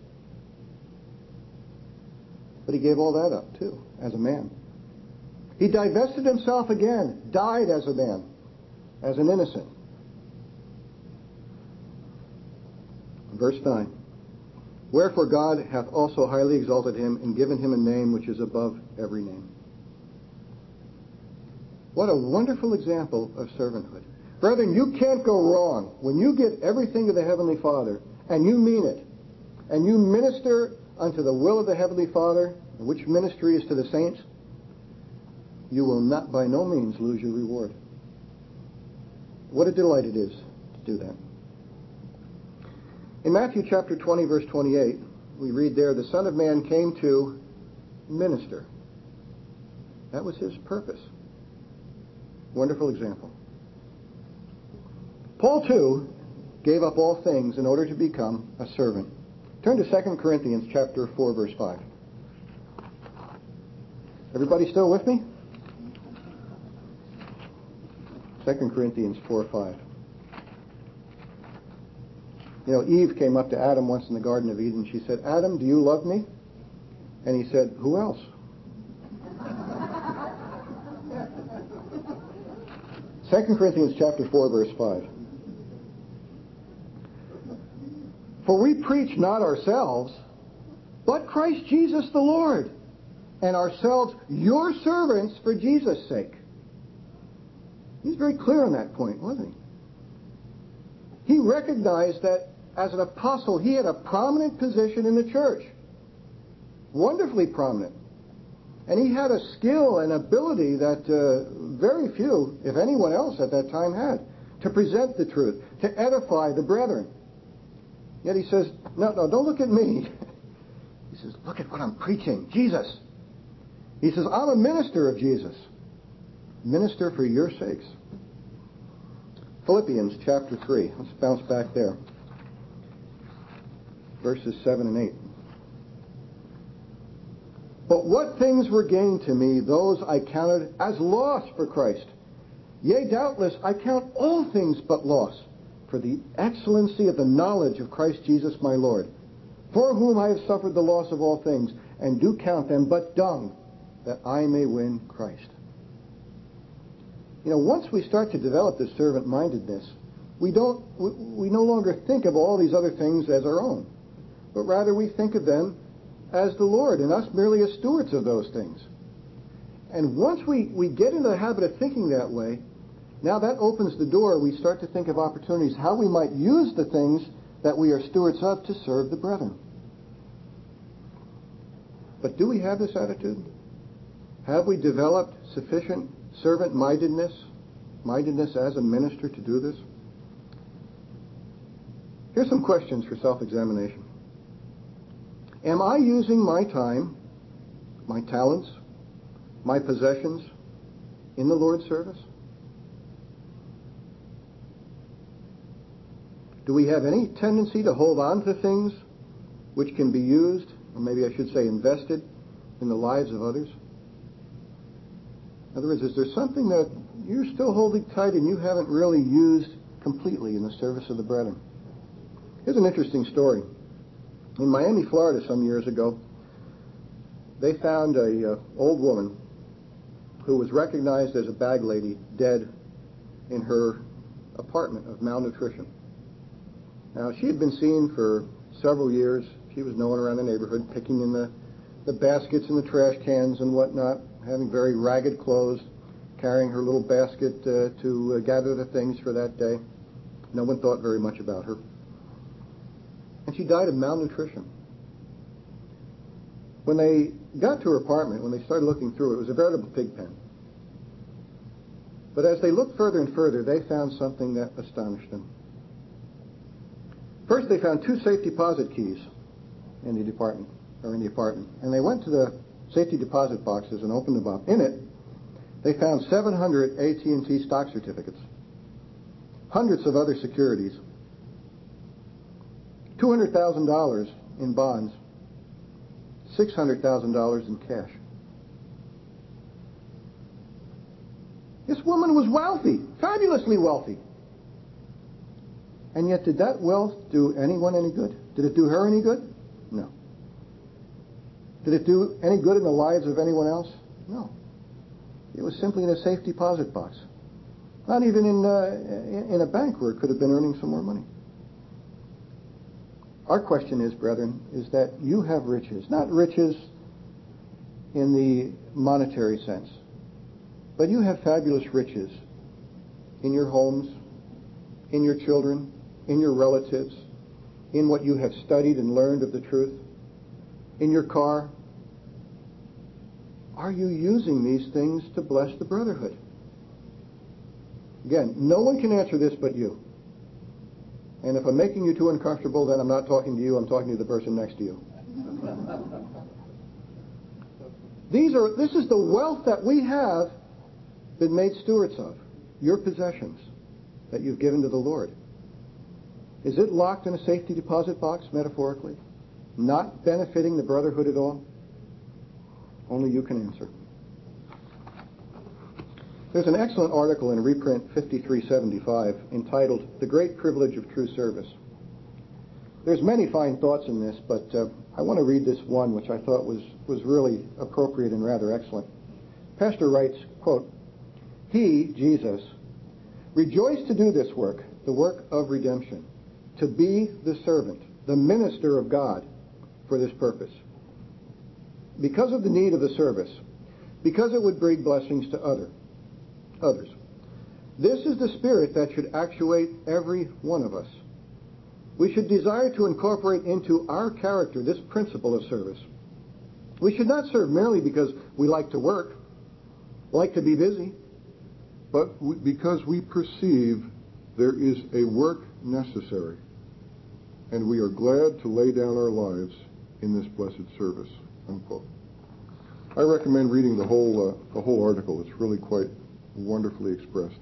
But he gave all that up, too, as a man. He divested himself again, died as a man, as an innocent. Verse nine. Wherefore God hath also highly exalted him and given him a name which is above every name. What a wonderful example of servanthood. Brethren, you can't go wrong when you give everything to the Heavenly Father and you mean it, and you minister unto the will of the Heavenly Father, which ministry is to the saints. You will not by no means lose your reward. What a delight it is to do that. In Matthew chapter twenty, verse twenty-eight, we read there, the Son of Man came to minister. That was his purpose. Wonderful example. Paul, too, gave up all things in order to become a servant. Turn to Second Corinthians chapter four, verse five. Everybody still with me? Second Corinthians four, five. You know, Eve came up to Adam once in the Garden of Eden. She said, Adam, do you love me? And he said, who else? Second Corinthians chapter four, verse five. For we preach not ourselves, but Christ Jesus the Lord, and ourselves your servants for Jesus' sake. He's very clear on that point, wasn't he? He recognized that as an apostle, he had a prominent position in the church. Wonderfully prominent. And he had a skill and ability that uh, very few, if anyone else at that time had, to present the truth, to edify the brethren. Yet he says, no, no, don't look at me. He says, look at what I'm preaching, Jesus. He says, I'm a minister of Jesus. Minister for your sakes. Philippians chapter three. Let's bounce back there. Verses seven and eight. But what things were gained to me, those I counted as loss for Christ. Yea, doubtless, I count all things but loss, for the excellency of the knowledge of Christ Jesus my Lord, for whom I have suffered the loss of all things, and do count them but dung, that I may win Christ. You know, once we start to develop this servant-mindedness, we don't, we, we no longer think of all these other things as our own, but rather we think of them as the Lord, and us merely as stewards of those things. And once we, we get into the habit of thinking that way, now that opens the door. We start to think of opportunities, how we might use the things that we are stewards of to serve the brethren. But do we have this attitude? Have we developed sufficient servant-mindedness, mindedness as a minister to do this? Here's some questions for self-examination. Am I using my time, my talents, my possessions in the Lord's service? Do we have any tendency to hold on to things which can be used, or maybe I should say invested, in the lives of others? In other words, is there something that you're still holding tight and you haven't really used completely in the service of the brethren? Here's an interesting story. In Miami, Florida, some years ago, they found a uh, old woman who was recognized as a bag lady dead in her apartment of malnutrition. Now, she had been seen for several years. She was known around the neighborhood, picking in the, the baskets and the trash cans and whatnot, having very ragged clothes, carrying her little basket uh, to uh, gather the things for that day. No one thought very much about her. And she died of malnutrition. When they got to her apartment, when they started looking through it, it was a veritable pig pen. But as they looked further and further, they found something that astonished them. First, they found two safe deposit keys in the department, or in the apartment. And they went to the safety deposit boxes and opened them up. In it, they found seven hundred A T and T stock certificates, hundreds of other securities, two hundred thousand dollars in bonds, six hundred thousand dollars in cash. This woman was wealthy, fabulously wealthy. And yet, did that wealth do anyone any good? Did it do her any good? No. Did it do any good in the lives of anyone else? No. It was simply in a safe deposit box. Not even in, uh, in a bank where it could have been earning some more money. Our question is, brethren, is that you have riches. Not riches in the monetary sense, but you have fabulous riches in your homes, in your children, in your relatives, in what you have studied and learned of the truth, in your car. Are you using these things to bless the brotherhood? Again, no one can answer this but you. And if I'm making you too uncomfortable, then I'm not talking to you, I'm talking to the person next to you. These are, this is the wealth that we have been made stewards of, your possessions that you've given to the Lord. Is it locked in a safety deposit box, metaphorically, not benefiting the brotherhood at all? Only you can answer. There's an excellent article in reprint fifty-three seventy-five entitled The Great Privilege of True Service. There's many fine thoughts in this, but uh, I want to read this one, which I thought was, was really appropriate and rather excellent. Pastor writes, quote, "He, Jesus, rejoiced to do this work, the work of redemption, to be the servant, the minister of God for this purpose. Because of the need of the service, because it would bring blessings to other, others. This is the spirit that should actuate every one of us. We should desire to incorporate into our character this principle of service. We should not serve merely because we like to work, like to be busy, but we, because we perceive there is a work necessary, and we are glad to lay down our lives in this blessed service." Unquote. I recommend reading the whole uh, the whole article. It's really quite wonderfully expressed.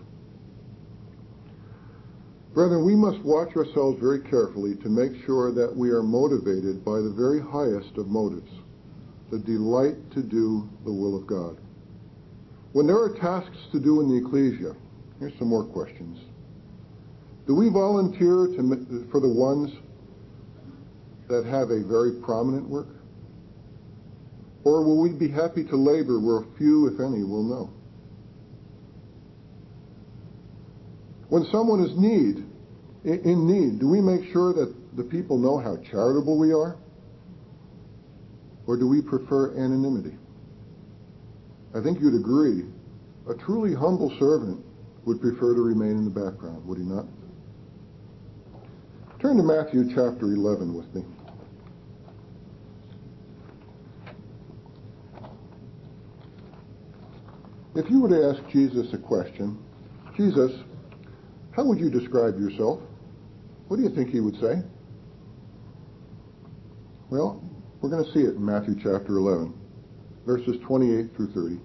Brethren, we must watch ourselves very carefully to make sure that we are motivated by the very highest of motives, the delight to do the will of God. When there are tasks to do in the ecclesia, here's some more questions. Do we volunteer to, for the ones that have a very prominent work? Or will we be happy to labor where few, if any, will know? When someone is need, in need, do we make sure that the people know how charitable we are? Or do we prefer anonymity? I think you'd agree, a truly humble servant would prefer to remain in the background, would he not? Turn to Matthew chapter eleven with me. If you were to ask Jesus a question, Jesus, how would you describe yourself? What do you think he would say? Well, we're going to see it in Matthew chapter eleven, verses twenty-eight through thirty.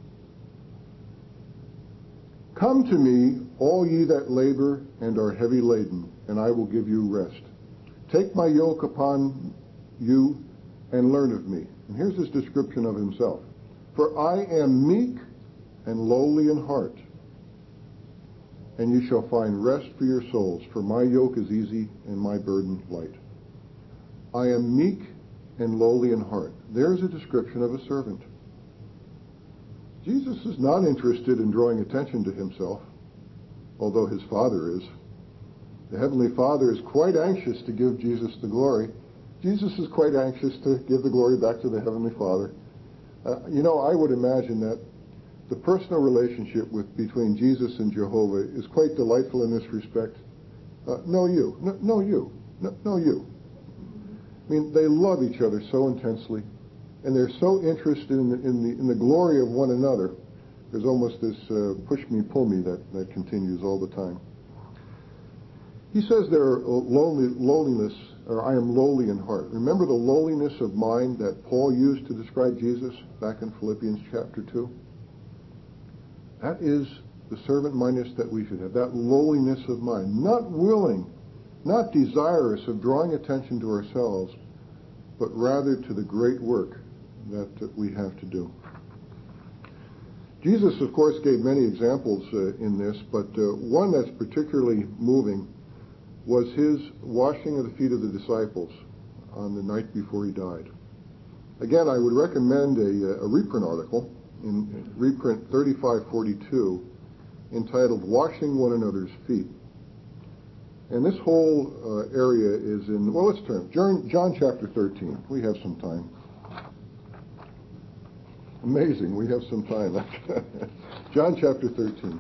"Come to me, all ye that labor and are heavy laden, and I will give you rest. Take my yoke upon you and learn of me." And here's his description of himself. "For I am meek and lowly in heart, and you shall find rest for your souls, for my yoke is easy and my burden light." I am meek and lowly in heart. There's a description of a servant. Jesus is not interested in drawing attention to himself, although his Father is. The Heavenly Father is quite anxious to give Jesus the glory. Jesus is quite anxious to give the glory back to the Heavenly Father. Uh, you know, I would imagine that the personal relationship with, between Jesus and Jehovah is quite delightful in this respect. Uh, no, you. No, no you. No, no, you. I mean, they love each other so intensely, and they're so interested in the, in the, in the glory of one another There's almost this uh, push me, pull me that, that continues all the time. He says there, lonely, lowliness, or I am lowly in heart. Remember the lowliness of mind that Paul used to describe Jesus back in Philippians chapter two? That is the servant-mindedness that we should have, that lowliness of mind, not willing, not desirous of drawing attention to ourselves, but rather to the great work that, that we have to do. Jesus, of course, gave many examples uh, in this, but uh, one that's particularly moving was his washing of the feet of the disciples on the night before he died. Again, I would recommend a, a reprint article in reprint thirty-five forty-two entitled Washing One Another's Feet. And this whole uh, area is in, well, let's turn, John, John chapter thirteen. We have some time. Amazing, we have some time left. John chapter thirteen.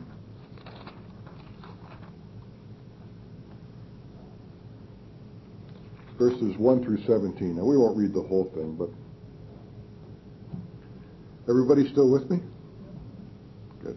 Verses one through seventeen. Now, we won't read the whole thing, but everybody still with me? Good.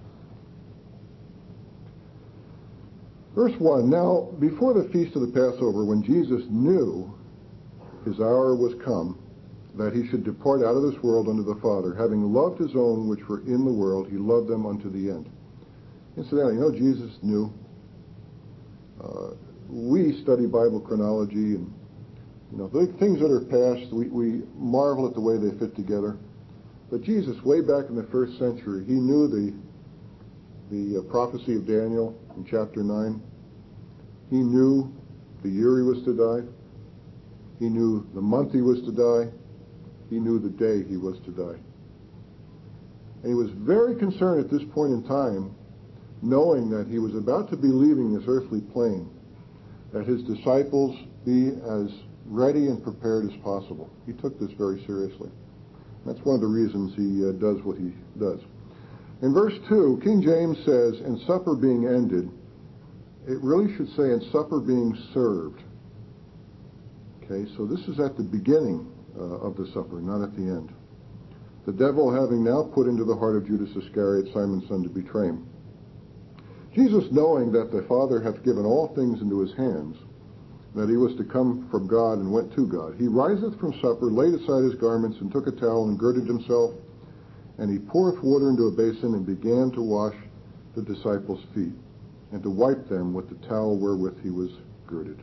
Verse one, now, before the feast of the Passover, when Jesus knew his hour was come, that he should depart out of this world unto the Father, having loved his own which were in the world, he loved them unto the end. Incidentally, you know, Jesus knew. Uh, we study Bible chronology, and you know, the things that are past, we, we marvel at the way they fit together. But Jesus, way back in the first century, he knew the the uh, prophecy of Daniel in chapter nine. He knew the year he was to die. He knew the month he was to die. He knew the day he was to die. And he was very concerned at this point in time, knowing that he was about to be leaving this earthly plane, that his disciples be as ready and prepared as possible. He took this very seriously. That's one of the reasons he uh, does what he does. In verse two, King James says, and supper being ended. It really should say, and supper being served. Okay, so this is at the beginning uh, of the supper, not at the end. The devil having now put into the heart of Judas Iscariot, Simon's son, to betray him. Jesus, knowing that the Father hath given all things into his hands, that he was to come from God and went to God, he riseth from supper, laid aside his garments, and took a towel, and girded himself, and he poureth water into a basin, and began to wash the disciples' feet, and to wipe them with the towel wherewith he was girded.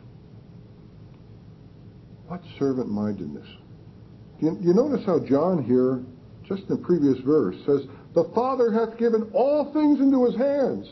What servant-mindedness. You, you notice how John here, just in the previous verse, says, the Father hath given all things into his hands.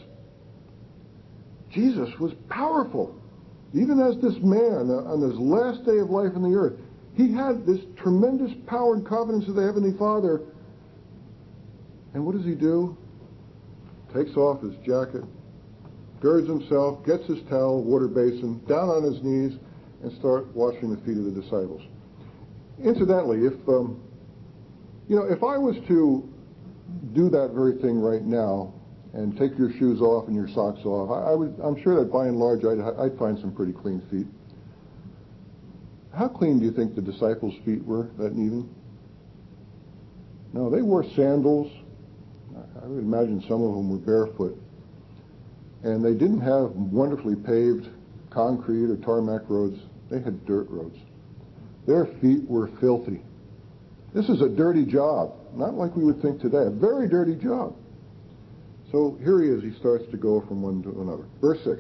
Jesus was powerful. Even as this man, uh, on his last day of life on the earth, he had this tremendous power and confidence of the Heavenly Father. And what does he do? Takes off his jacket, girds himself, gets his towel, water basin, down on his knees, and start washing the feet of the disciples. Incidentally, if um, you know, if I was to do that very thing right now, and take your shoes off and your socks off, I, I would, I'm sure that by and large I'd, I'd find some pretty clean feet. How clean do you think the disciples' feet were that evening? No, they wore sandals. I would imagine some of them were barefoot. And they didn't have wonderfully paved concrete or tarmac roads. They had dirt roads. Their feet were filthy. This is a dirty job, not like we would think today, a very dirty job. So here he is, he starts to go from one to another. Verse six.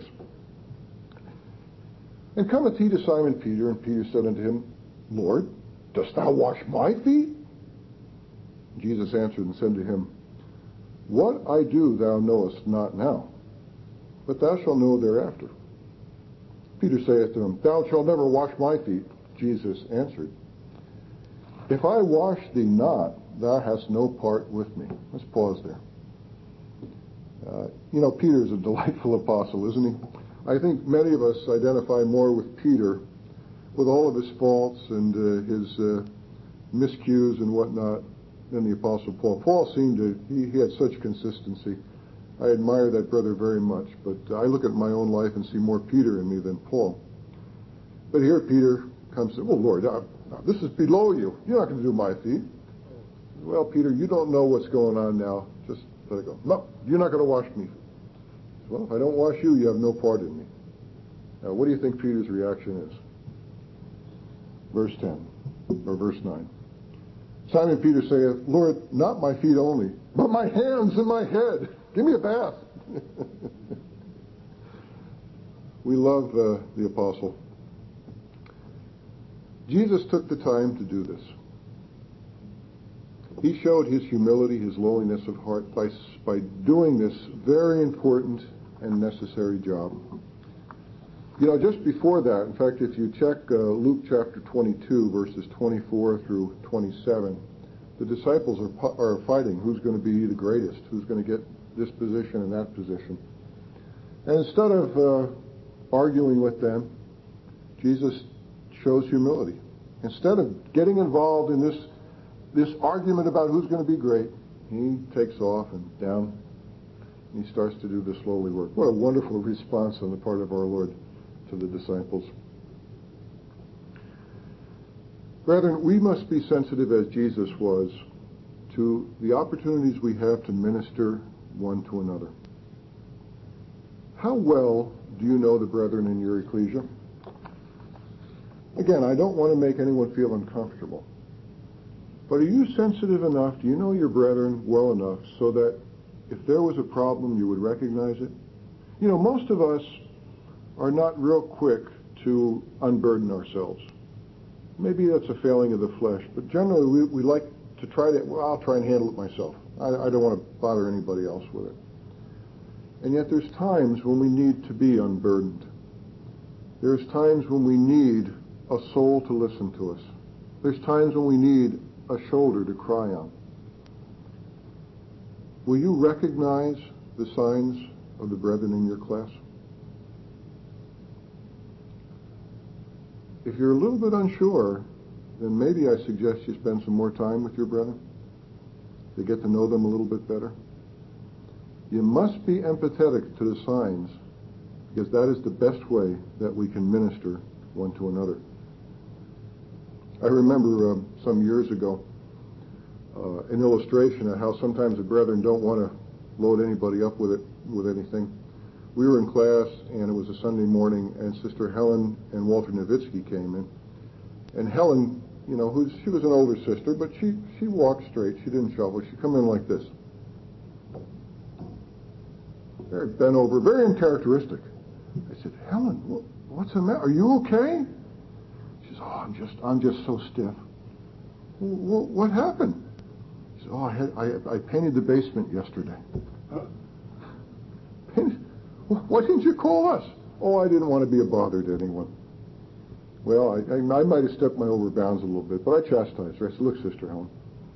And cometh he to Simon Peter, and Peter said unto him, Lord, dost thou wash my feet? Jesus answered and said to him, What I do thou knowest not now, but thou shalt know thereafter. Peter saith to him, Thou shalt never wash my feet. Jesus answered, If I wash thee not, thou hast no part with me. Let's pause there. Uh, you know, Peter's a delightful apostle, isn't he? I think many of us identify more with Peter, with all of his faults and uh, his uh, miscues and whatnot, than the apostle Paul. Paul seemed to, he, he had such consistency. I admire that brother very much, but I look at my own life and see more Peter in me than Paul. But here Peter comes and says, well, Lord, now, now, this is below you. You're not going to do my feet. Well, Peter, you don't know what's going on now. Just So they go, no, you're not going to wash me. Well, if I don't wash you, you have no part in me. Now, what do you think Peter's reaction is? Verse ten, or verse nine. Simon Peter saith, Lord, not my feet only, but my hands and my head. Give me a bath. We love uh, the apostle. Jesus took the time to do this. He showed his humility, his lowliness of heart by, by doing this very important and necessary job. You know, just before that, in fact, if you check uh, Luke chapter twenty-two, verses twenty-four through twenty-seven, the disciples are, are fighting who's going to be the greatest, who's going to get this position and that position. And instead of uh, arguing with them, Jesus shows humility. Instead of getting involved in this this argument about who's going to be great, he takes off and down, and he starts to do this lowly work. What a wonderful response on the part of our Lord to the disciples. Brethren, we must be sensitive, as Jesus was, to the opportunities we have to minister one to another. How well do you know the brethren in your ecclesia? Again, I don't want to make anyone feel uncomfortable. But are you sensitive enough, do you know your brethren well enough so that if there was a problem, you would recognize it? You know, most of us are not real quick to unburden ourselves. Maybe that's a failing of the flesh, but generally we, we like to try to, well, I'll try and handle it myself. I, I don't want to bother anybody else with it. And yet there's times when we need to be unburdened. There's times when we need a soul to listen to us. There's times when we need a shoulder to cry on. Will you recognize the signs of the brethren in your class? If you're a little bit unsure, then maybe I suggest you spend some more time with your brethren to get to know them a little bit better. You must be empathetic to the signs, because that is the best way that we can minister one to another. I remember uh, some years ago uh, an illustration of how sometimes the brethren don't want to load anybody up with it with anything. We were in class, and it was a Sunday morning, and Sister Helen and Walter Nowitzki came in. And Helen, you know, who's, she was an older sister, but she, she walked straight. She didn't shuffle. She'd come in like this. Very bent over, very uncharacteristic. I said, Helen, what, what's the matter? Are you okay? She says, oh, I'm just, I'm just so stiff. Well, what happened? She said, oh, I, had, I, I painted the basement yesterday. Huh? Painted? Why didn't you call us? Oh, I didn't want to be a bother to anyone. Well, I, I, I might have stepped my over bounds a little bit, but I chastised her. I said, look, Sister Helen,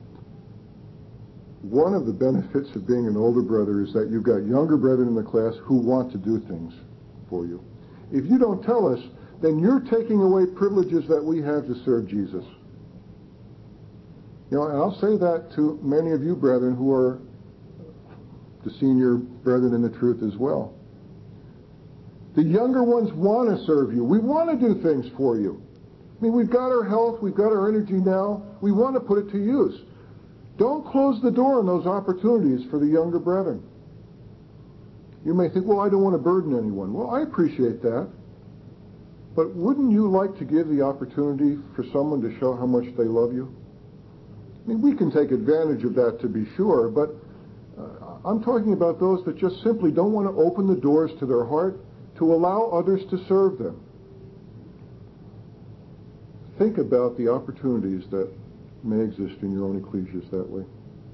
one of the benefits of being an older brother is that you've got younger brethren in the class who want to do things for you. If you don't tell us, then you're taking away privileges that we have to serve Jesus. You know, and I'll say that to many of you brethren who are the senior brethren in the truth as well. The younger ones want to serve you. We want to do things for you. I mean, we've got our health, we've got our energy now. We want to put it to use. Don't close the door on those opportunities for the younger brethren. You may think, well, I don't want to burden anyone. Well, I appreciate that. But wouldn't you like to give the opportunity for someone to show how much they love you? I mean, we can take advantage of that to be sure, but uh, I'm talking about those that just simply don't want to open the doors to their heart to allow others to serve them. Think about the opportunities that may exist in your own ecclesias that way.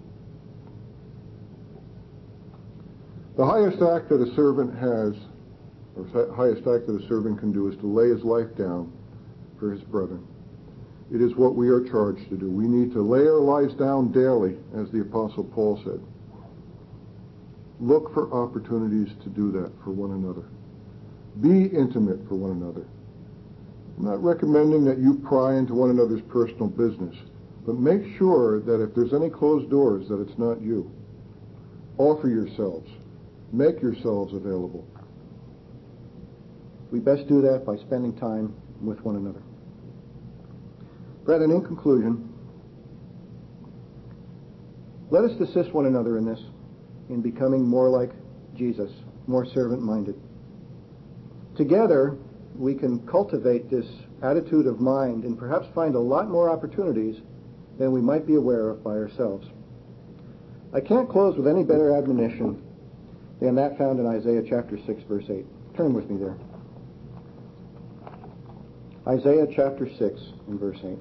The highest act that a servant has, or highest act that a servant can do, is to lay his life down for his brethren. It is what we are charged to do. We need to lay our lives down daily, as the Apostle Paul said. Look for opportunities to do that for one another. Be intimate for one another. I'm not recommending that you pry into one another's personal business, but make sure that if there's any closed doors, that it's not you. Offer yourselves. Make yourselves available. We best do that by spending time with one another. Brethren, in conclusion, let us assist one another in this. in becoming more like Jesus, more servant-minded. Together, we can cultivate this attitude of mind and perhaps find a lot more opportunities than we might be aware of by ourselves. I can't close with any better admonition than that found in Isaiah chapter six, verse eight. Turn with me there. Isaiah chapter six and verse eight.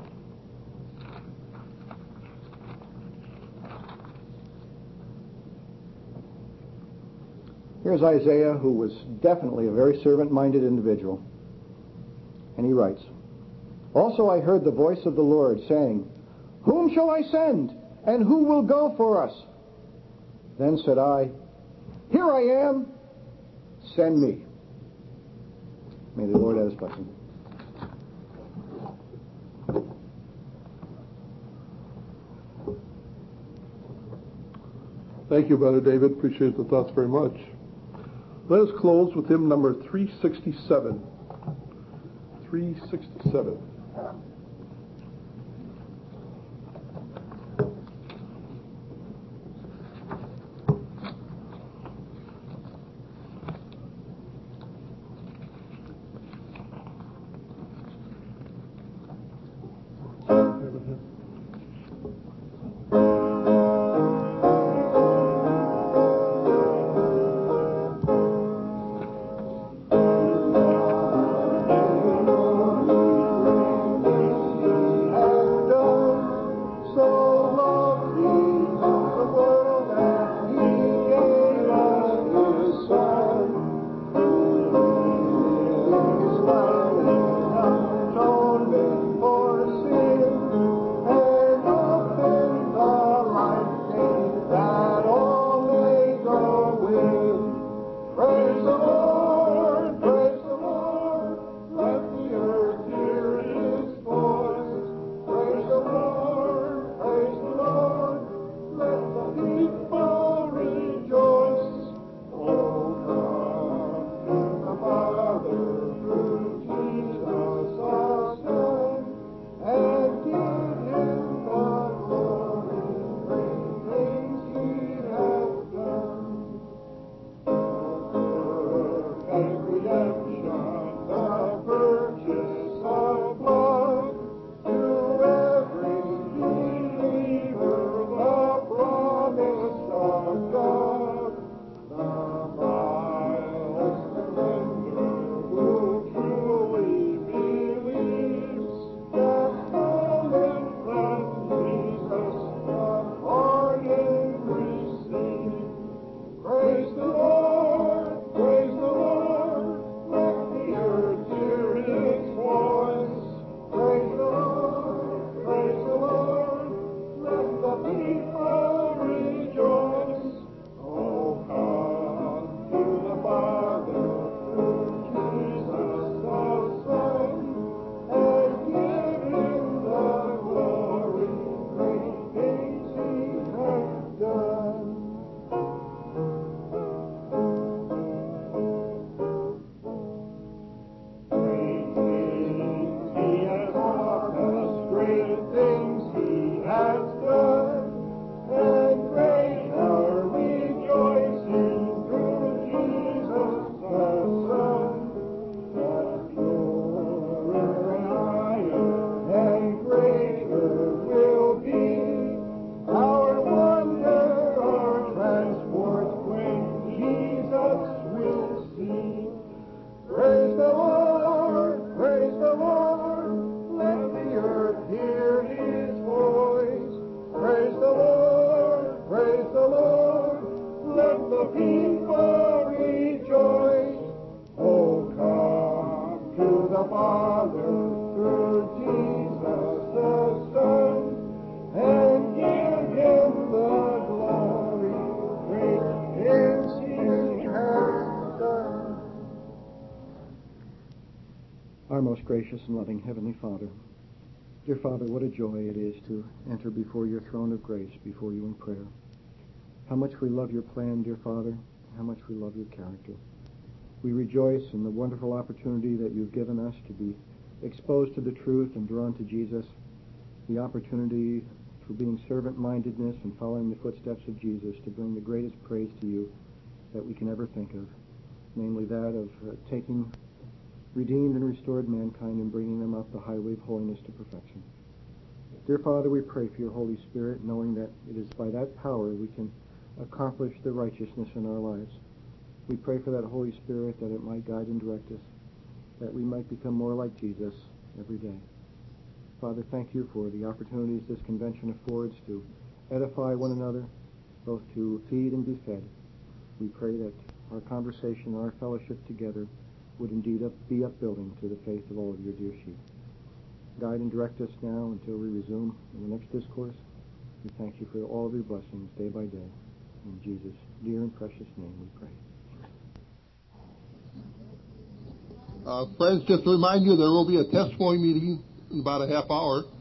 Here's Isaiah, who was definitely a very servant-minded individual. And he writes, "Also I heard the voice of the Lord saying, 'Whom shall I send, and who will go for us?' Then said I, 'Here I am, send me.'" May the Lord add his blessing. Thank you, Brother David. Appreciate the thoughts very much. Let us close with hymn number three sixty-seven. three sixty-seven. Most gracious and loving Heavenly Father, dear Father, what a joy it is to enter before your throne of grace, before you in prayer. How much we love your plan, dear Father, how much we love your character. We rejoice in the wonderful opportunity that you've given us to be exposed to the truth and drawn to Jesus, the opportunity for being servant-mindedness and following the footsteps of Jesus to bring the greatest praise to you that we can ever think of, namely that of uh, taking redeemed and restored mankind and bringing them up the highway of holiness to perfection. Dear Father, we pray for your Holy Spirit, knowing that it is by that power we can accomplish the righteousness in our lives. We pray for that Holy Spirit that it might guide and direct us, that we might become more like Jesus every day. Father, thank you for the opportunities this convention affords to edify one another, both to feed and be fed. We pray that our conversation, our fellowship together would indeed up, be upbuilding to the faith of all of your dear sheep. Guide and direct us now until we resume in the next discourse. We thank you for all of your blessings day by day. In Jesus' dear and precious name we pray. Uh, friends, just to remind you, there will be a testimony meeting in about a half hour.